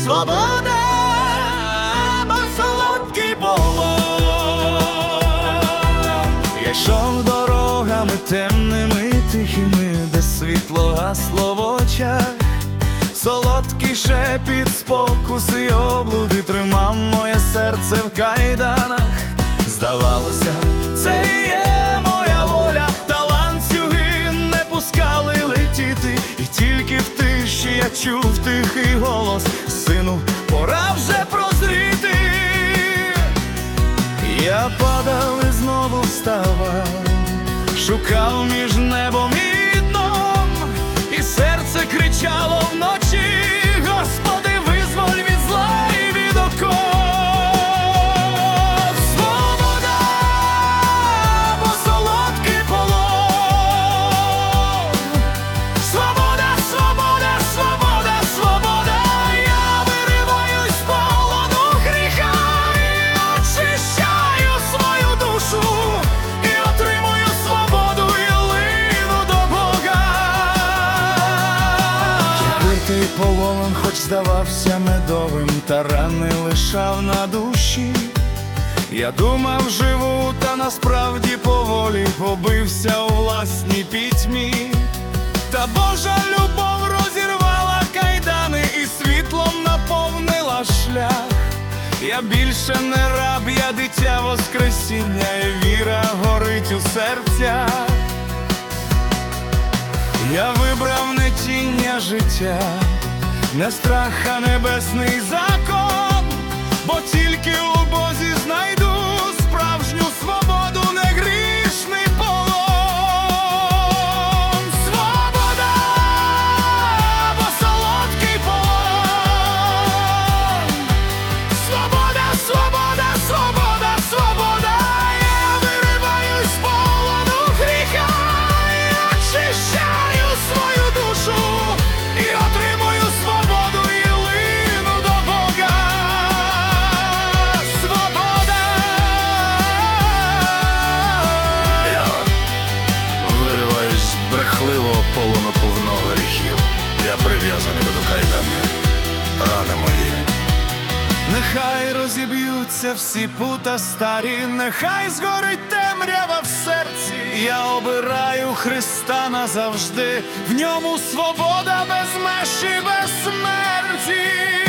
свобода, бо солодкий полон. Я йшов дорогами темними, тихими, де світло гасло в очах. Солодкий шепіт, спокуси й облуди тримав моє серце в кайданах. Здавалося, це і є моя воля, та ланцюги не пускали летіти. І тільки в тиші я чув тихий голос: сину, пора вже прозріти. Я падав і знову вставав, шукав між небом і дном, і серце кричало вночі: Господи, визволь від зла і від оков. Свобода, бо солодкий полон. Свобода, свобода, свобода, свобода. Я вириваюсь з полону гріха і очищаю свою душу, і отримую свободу і лину до Бога. Якби полон хоч здавався медовим, та рани лишав на душі. Я думав, живу, та насправді поволі побився у власній пітьмі. Та Божа любов розірвала кайдани і світлом наповнила шлях. Я більше не раб, я дитя Воскресіння, і віра горить у серцях. Я вибрав не тіння життя, не страх, а небесний закон, бо тільки у Бозі знайду справжню свободу, не грішний полон. Свобода, бо солодкий полон. Свобода, свобода, свобода, свобода. Я вириваюсь з полону гріха і очищаю свою душу, і отримую свободу і лину до Бога. Свобода. Я вириваюсь з брехливого полону повного гріхів. Я прив'язаний до кайдани, рани мої. Нехай розіб'ються всі пута старі, нехай згорить темрява в серці. Я обираю Христа назавжди, в ньому свобода без меж і без смерті.